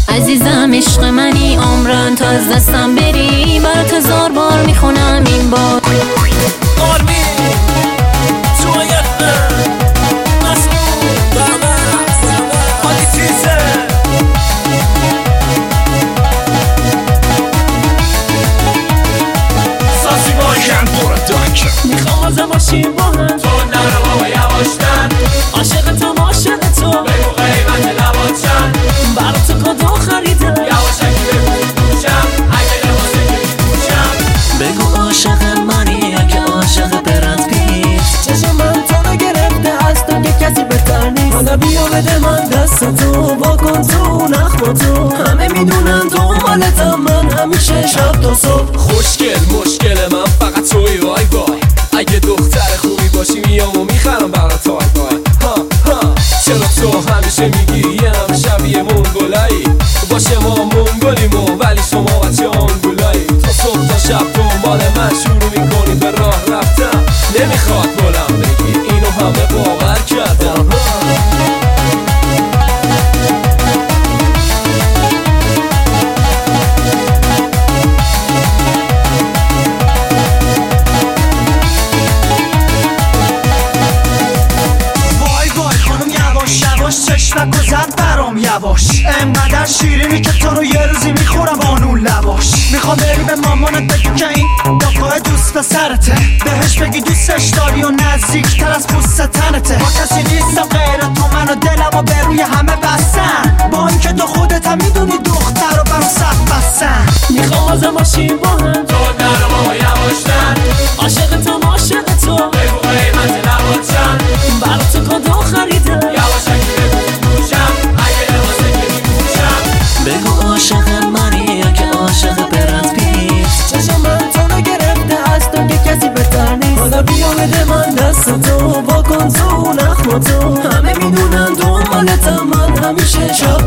عزیزم عشق منی، عمرن تا از دستم بری، برات هزار بار میخونم این بار. میخوام ازم باشیم با هم، تو نرو بابا یواشتن، عاشق تو عاشق تو، بگو قیمت لبات چند، برا تو کادو خریدم، یواشکی بگو میپوشم، اگه لباسه که میپوشم. بگو عاشق منی اگه عاشق برند پیش، چشم من تو رو گرفته از تو که کسی بهتر نیست. حالا بیا بده من دست تو، واکن تو نخوا تو، همه میدونن تو مالتم، من همیشه شب تا صبح. خوشگل مشکل من فقط توی وای وای، اگه دختر خوبی باشی میام و میخرم برات وای وای. چرا تو همیشه میگی یه نم شبیه منگولایی، باشه ما منگولیم ولی شما بچه آنگولایی. تا صبح تا شب دنبال من شروع میکنی به راه رفتن، نمیخواد بلند بگی اینو همه باور کردم. چشمک و زد برام یواش، انقدر شیرینی که تو رو یه روزی میخورم بانون لباش. میخوام بری به مامانت بگی که این دافای دوست پسرته، بهش بگی دوستش داری و نزدیک تر از پوست تنته. با کسی نیستم غیر تو، من و دلم و به روی همه بستن، با اینکه تو خودت هم میدونی دختر رو برام سخت بستن. میخوام ازم باشیم با هم، تو نرو بابا یواشتن، عاشق تو عاشق تو، بگو قیمت لبات چند، برا تو کادو خریدم، یواشکی بگو عاشق منی اگه عاشق برند پیش، چشم من تو رو گرفته از تو که کسی بهتر نیست. حالا بیا بده من دست تو، واکن تو نخوا تو، همه میدونن تو مالتم، من همیشه شب